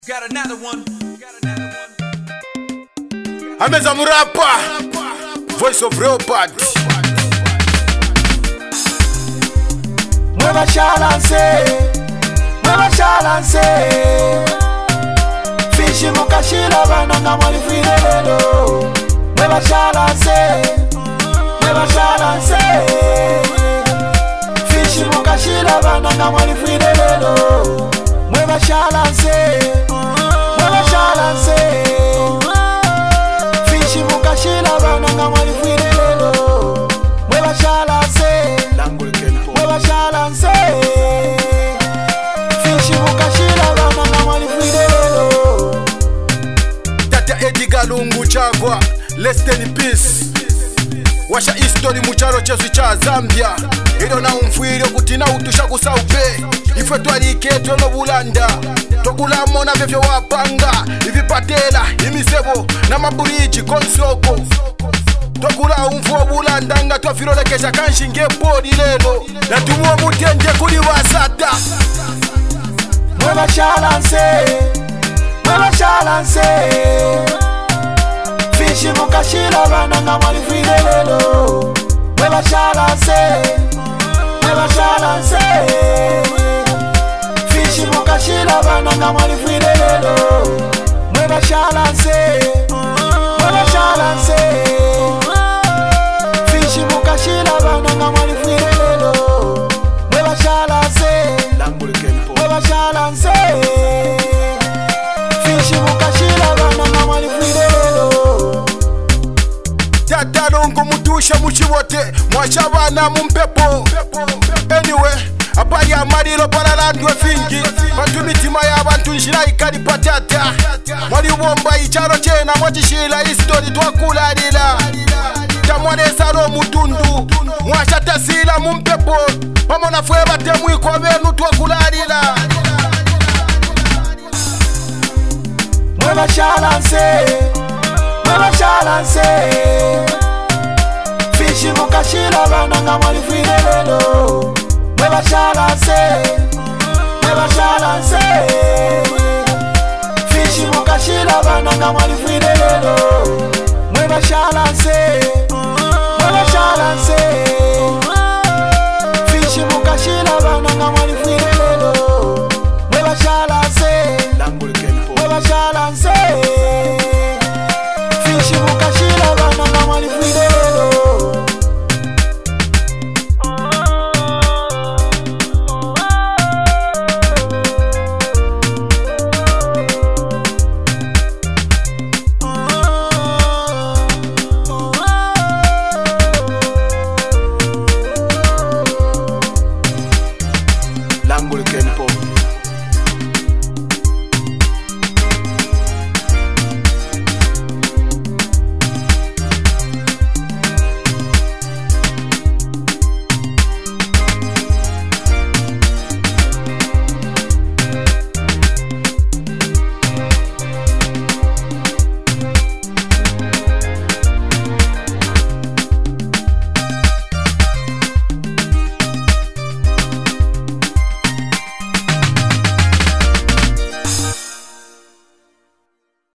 Got another one. Ameza Murapa, voice of Leopard. Mueva shalanse Fishi mukashira bananga mwali firelelo Mueva shalanse Fishi mukashira bananga mwali firelelo Mueva shalanse Fishi mukashira bananga mwali firelelo Mueva shalanse Fishi mukashira bananga mwali firelelo Tata Edgar Lungu chagwa, rest in peace. Washa history mucharo chezu cha Zambia. Ilo na umfuiro kutina utusha kusaupe. Ife twaliketo no bulanda. Tokulamo na vevyo wapanga. Ivipatela, imisebo na maburiji konsoko. Tokula umfuo bulanda nga twafirolekesha kanshinge podi lelo. Na tumuo mutenje kuli wasata. Mueva shalanse Fishi mukashira bananga mwali firelelo Mueva shalanse Fishi mukashira bananga mwali firelelo Mueva shalanse Fishi mukashira bananga mwali firelelo Mueva shalanse Fishi mukashira bananga mwali firelelo Tata Lungu mutusha muchibote. Mwacha bana mumpepo. Anyway, apali amarilo palalandwe fingi. Bantu mitima ya bantu njira ikali patata. Mwali bomba icharo chena mwachishila history twakulalila. Tamwanesa lo mutundu. Mwacha tasila mumpepo. Pamona fwe batemu iko benu twakulalila. Mueva shalanse Fishi mukashira bananga mwali firelelo Mueva shalanse Fishi mukashira bananga mwali firelelo Mueva shalanse Fishi mukashira bananga mwali firelelo Mueva shalanse Fishi mukashira bananga mwali firelelo Langul Kenpo.